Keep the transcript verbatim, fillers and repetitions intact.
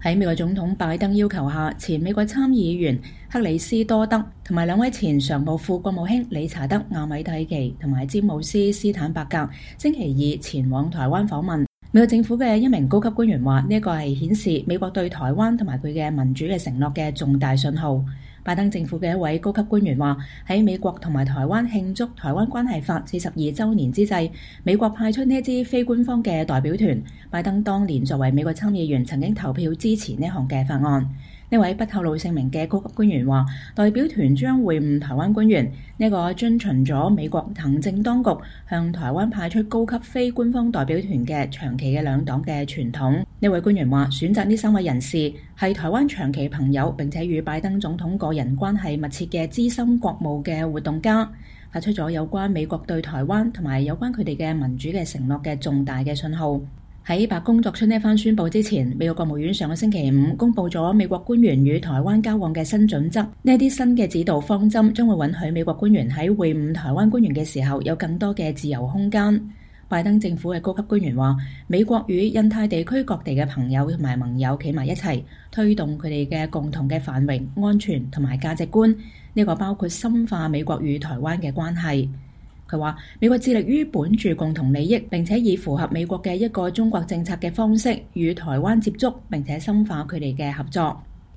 喺美國總統拜登要求下，前美國參議員克里斯多德同埋兩位前常務副國務卿理查德亞米蒂奇同埋詹姆斯斯坦伯格星期二前往台灣訪問。美國政府嘅一名高級官員話：呢一個係顯示美國對台灣同埋佢嘅民主嘅承諾嘅重大信號。拜登政府嘅一位高級官員話：喺美國同埋台灣慶祝《台灣關係法》四十二週年之際，美國派出呢一支非官方嘅代表團。拜登當年作為美國參議員，曾經投票支持呢項嘅法案。呢位不透露姓名嘅高級官員話：代表團將會晤台灣官員，呢個遵循咗美國行政當局向台灣派出高級非官方代表團嘅長期嘅兩黨嘅傳統。呢位官員話：選擇呢三位人士係台灣長期朋友，並且與拜登總統個人關係密切嘅資深國務嘅活動家，發出咗有關美國對台灣同埋有關佢哋嘅民主嘅承諾嘅重大嘅信號。喺白宮作出呢一番宣佈之前，美國國務院上個星期五公佈咗美國官員與台灣交往嘅新準則。呢啲新嘅指導方針將會允許美國官員喺會晤台灣官員嘅時候有更多嘅自由空間。拜登政府嘅高級官員話：美國與印太地區各地嘅朋友同埋盟友企埋一齊，推動佢哋嘅共同嘅繁榮、安全同埋價值觀。呢個包括深化美國與台灣嘅關係。佢話：美國致力於本住共同利益，並且以符合美國嘅一個中國政策嘅方式與台灣接觸，並且深化佢哋嘅合作。